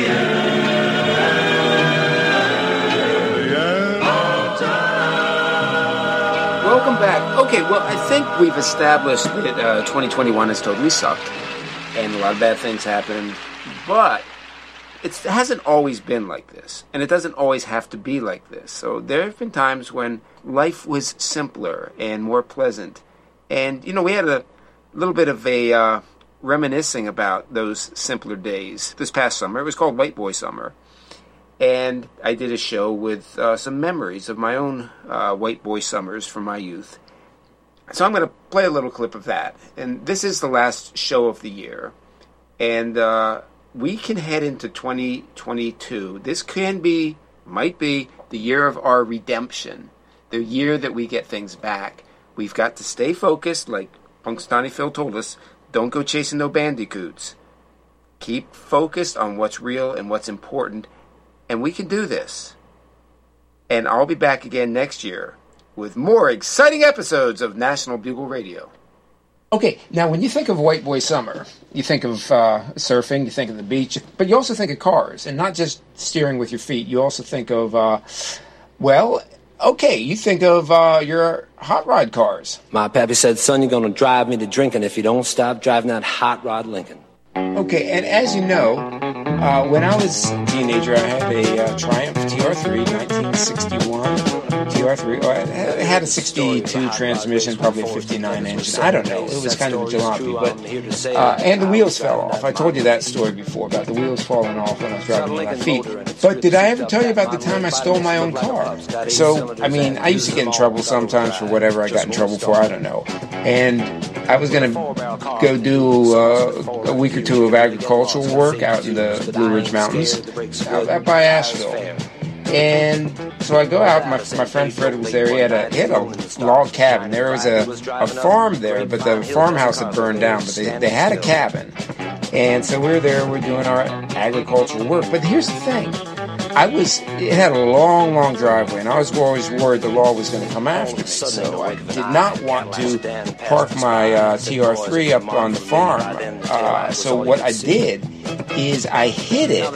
end of time. Welcome back. Okay, well, I think we've established that 2021 has totally sucked, and a lot of bad things happened, but it hasn't always been like this, and it doesn't always have to be like this. So there have been times when life was simpler and more pleasant. And, you know, we had a little bit of a reminiscing about those simpler days this past summer. It was called White Boy Summer. And I did a show with some memories of my own white boy summers from my youth. So I'm going to play a little clip of that. And this is the last show of the year. And we can head into 2022. This might be the year of our redemption, the year that we get things back. We've got to stay focused, like Punxsutawney Phil told us. Don't go chasing no bandicoots. Keep focused on what's real and what's important, and we can do this. And I'll be back again next year with more exciting episodes of National Bugle Radio. Okay, now when you think of White Boy Summer, you think of surfing, you think of the beach, but you also think of cars, and not just steering with your feet. You also think of, you think of your hot rod cars. My pappy said, son, you're going to drive me to drinking if you don't stop driving that hot rod Lincoln. Okay, and as you know, when I was a teenager, I had a Triumph TR3, 1961 TR3. It had a 62 transmission, probably a 59 engine. I don't know. It was kind of a jalopy, but and the wheels fell off. I told you that story before about the wheels falling off when I was driving with my feet. But did I ever tell you about the time I stole my own car? So, I mean, I used to get in trouble sometimes for whatever I got in trouble for. I don't know. And I was going to go do a week or two of agricultural work out in the Blue Ridge Mountains, out by Asheville. And so I go out, my friend Fred was there. He had a log cabin. There was a farm there, but the farmhouse had burned down, but they had a cabin. And so we're there, we're doing our agricultural work. But here's the thing. It had a long, long driveway, and I was always worried the law was going to come after me. So I did not want to park my TR3 up on the farm. So what I did is I hid it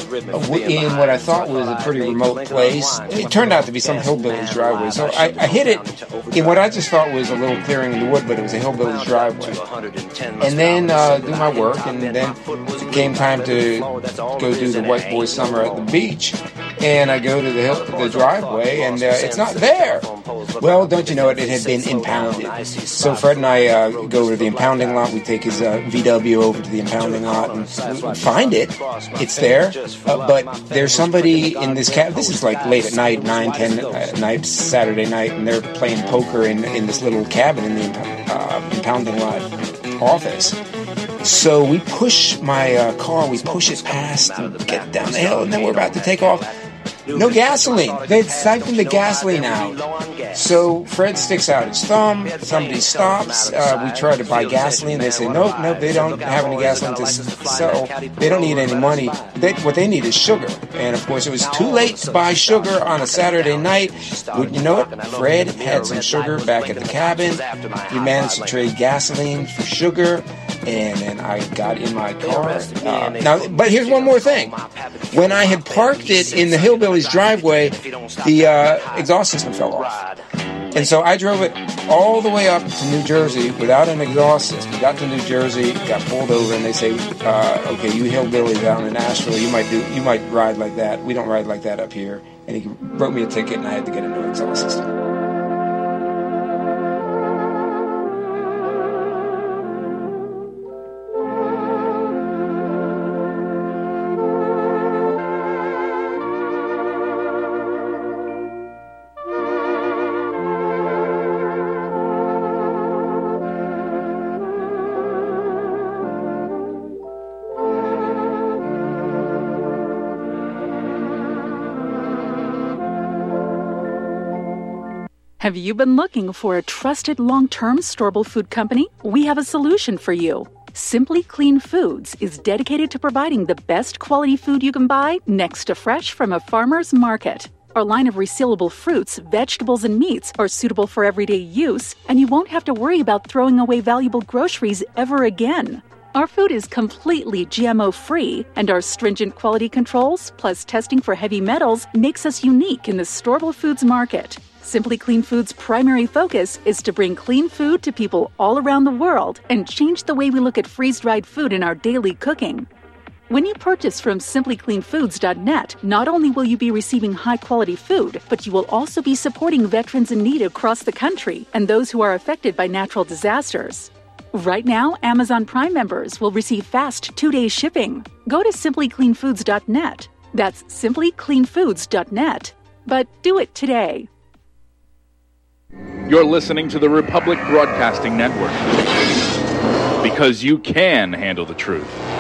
in what I thought was a pretty remote place. It turned out to be some hillbilly's driveway. So I hid it in what I just thought was a little clearing in the wood, but it was a hillbilly's driveway. And then do my work, and then it came time to go do the White Boy Summer at the beach. And I go to the driveway, and it's not there. Well, don't you know it? It had been impounded. So Fred and I go to the impounding lot. We take his VW over to the impounding lot and find it. It's there, but there's somebody in this cab. This is like late at night, 9, 10 at night, Saturday night, and they're playing poker in this little cabin in the impounding lot office. So we push my car, we push it past and get down the hill, and then we're about to take off. No gasoline. They'd siphoned the gasoline out. So Fred sticks out his thumb. Somebody stops. We try to buy gasoline. They say, nope, they don't have any gasoline to sell. They don't need any money. What they need is sugar. And, of course, it was too late to buy sugar on a Saturday night. Wouldn't you know it? Fred had some sugar back at the cabin. He managed to trade gasoline for sugar. And then I got in my car. But here's one more thing. When I had parked it in the hillbilly's driveway, the exhaust system fell off. And so I drove it all the way up to New Jersey without an exhaust system. Got to New Jersey, got pulled over, and they say, okay, you hillbilly down in Asheville, you might ride like that. We don't ride like that up here. And he wrote me a ticket, and I had to get a new exhaust system. Have you been looking for a trusted long-term storable food company? We have a solution for you. Simply Clean Foods is dedicated to providing the best quality food you can buy next to fresh from a farmer's market. Our line of resealable fruits, vegetables, and meats are suitable for everyday use, and you won't have to worry about throwing away valuable groceries ever again. Our food is completely GMO-free, and our stringent quality controls, plus testing for heavy metals, makes us unique in the storable foods market. Simply Clean Foods' primary focus is to bring clean food to people all around the world and change the way we look at freeze-dried food in our daily cooking. When you purchase from simplycleanfoods.net, not only will you be receiving high-quality food, but you will also be supporting veterans in need across the country and those who are affected by natural disasters. Right now, Amazon Prime members will receive fast 2-day shipping. Go to simplycleanfoods.net. That's simplycleanfoods.net. But do it today. You're listening to the Republic Broadcasting Network. Because you can handle the truth.